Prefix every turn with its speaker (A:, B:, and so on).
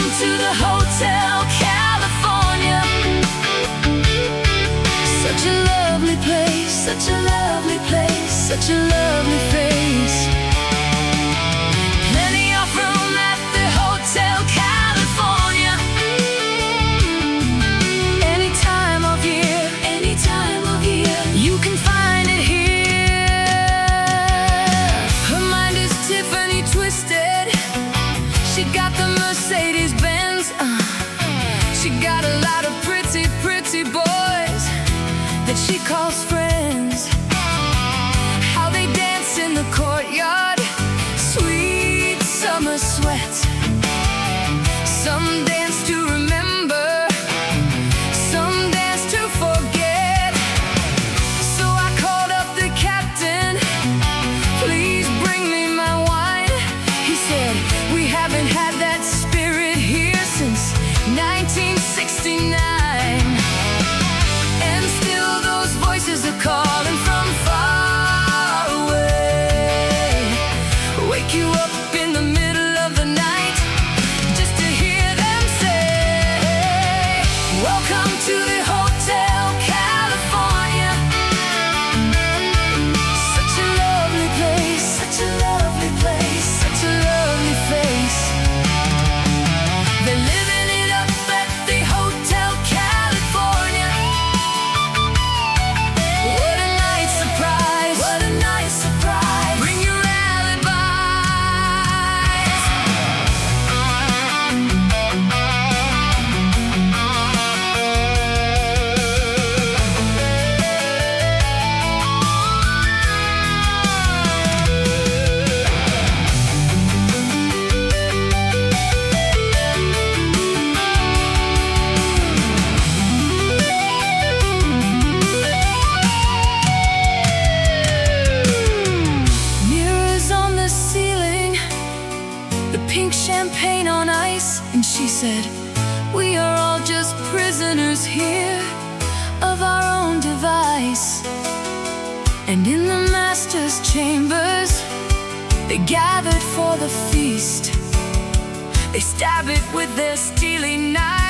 A: to the Hotel California. Such a lovely place, such a lovely place, such a lovely face. Plenty of room at the Hotel California. Any time of year, you can find it here. Her mind is Tiffany twisted. She got the Mercedes-Benz. She got a lot of pretty, pretty boys that she calls friends. How they dance in the courtyard, sweet summer sweat. Some dance to remember, some dance to forget. So I called up the captain, please bring me my wine. He said, we haven't had that spirit here since 1969. And still those voices are calling from far away. Wake you up in the middle of the night just to hear them say, welcome to the Hotel California. Such a lovely place, such a lovely place, such a lovely face. They're living it up at the Hotel California. What a nice surprise, what a nice surprise. Bring your alibis. Mirrors on the ceiling, the pink champagne on ice. And she said, we are all just prisoners here of our own device. And in the master's chambers, they gathered for the feast. They stab it with their steely knives.